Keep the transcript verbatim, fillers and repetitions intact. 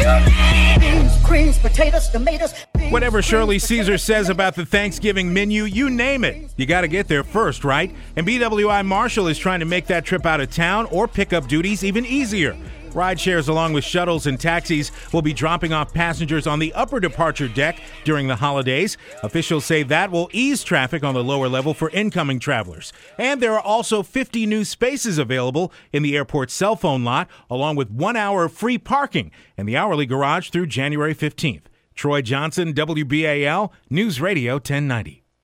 Beans, greens, potatoes, tomatoes. Beans, Whatever Shirley greens, Caesar potatoes, says tomatoes. about the Thanksgiving menu, you name it. You got to get there first, right? And B W I Marshall is trying to make that trip out of town or pickup duties even easier. Ride shares along with shuttles and taxis will be dropping off passengers on the upper departure deck during the holidays. Officials say that will ease traffic on the lower level for incoming travelers. And there are also fifty new spaces available in the airport's cell phone lot, along with one hour of free parking in the hourly garage through January fifteenth. Troy Johnson, W B A L, News Radio ten ninety.